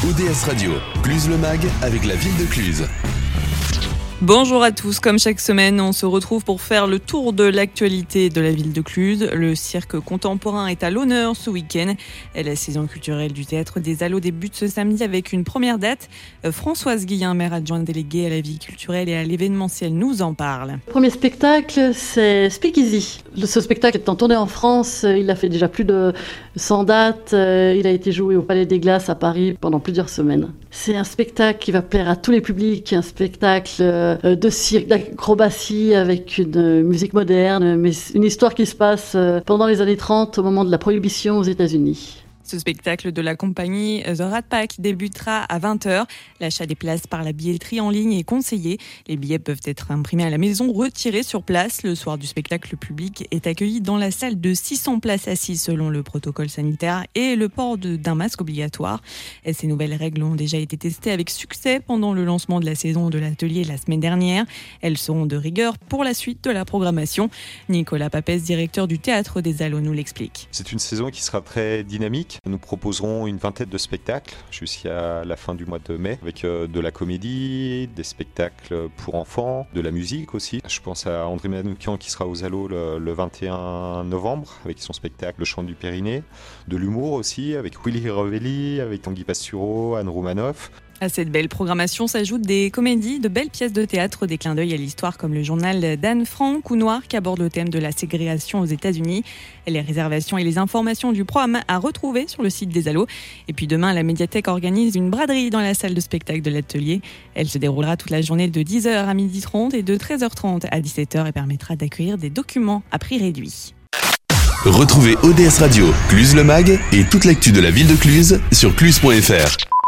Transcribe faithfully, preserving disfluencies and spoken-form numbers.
O D S Radio, Cluse le Mag avec la ville de Cluse. Bonjour à tous, comme chaque semaine, on se retrouve pour faire le tour de l'actualité de la ville de Cluse. Le cirque contemporain est à l'honneur ce week-end. La saison culturelle du Théâtre des Allos débute ce samedi avec une première date. Françoise Guillain, maire adjointe déléguée à la vie culturelle et à l'événementiel, nous en parle. Le premier spectacle, c'est Speakeasy. Ce spectacle est en tournée en France, il a fait déjà plus de cent dates, il a été joué au Palais des Glaces à Paris pendant plusieurs semaines. C'est un spectacle qui va plaire à tous les publics, un spectacle de cirque, d'acrobatie avec une musique moderne, mais une histoire qui se passe pendant les années trente, au moment de la prohibition aux États-Unis. Ce spectacle de la compagnie The Rat Pack débutera à vingt heures. L'achat des places par la billetterie en ligne est conseillé. Les billets peuvent être imprimés à la maison, retirés sur place. Le soir du spectacle, le public est accueilli dans la salle de six cents places assises selon le protocole sanitaire et le port de, d'un masque obligatoire. Et ces nouvelles règles ont déjà été testées avec succès pendant le lancement de la saison de l'atelier la semaine dernière. Elles seront de rigueur pour la suite de la programmation. Nicolas Papès, directeur du Théâtre des Allos, nous l'explique. C'est une saison qui sera très dynamique. Nous proposerons une vingtaine de spectacles jusqu'à la fin du mois de mai, avec de la comédie, des spectacles pour enfants, de la musique aussi. Je pense à André Manoukian qui sera aux Allos le, le vingt et un novembre avec son spectacle Le Chant du Périnée, de l'humour aussi avec Willy Revelli, avec Tanguy Pastureau, Anne Roumanoff. À cette belle programmation s'ajoutent des comédies, de belles pièces de théâtre, des clins d'œil à l'histoire comme le journal d'Anne Frank ou Noir qui aborde le thème de la ségrégation aux États-Unis. Les réservations et les informations du programme à retrouver sur le site des Allos. Et puis demain, la médiathèque organise une braderie dans la salle de spectacle de l'atelier. Elle se déroulera toute la journée de dix heures à midi trente et de treize heures trente à dix-sept heures et permettra d'accueillir des documents à prix réduit. Retrouvez O D S Radio, Cluse le Mag et toute l'actu de la ville de Cluse sur cluse point f r.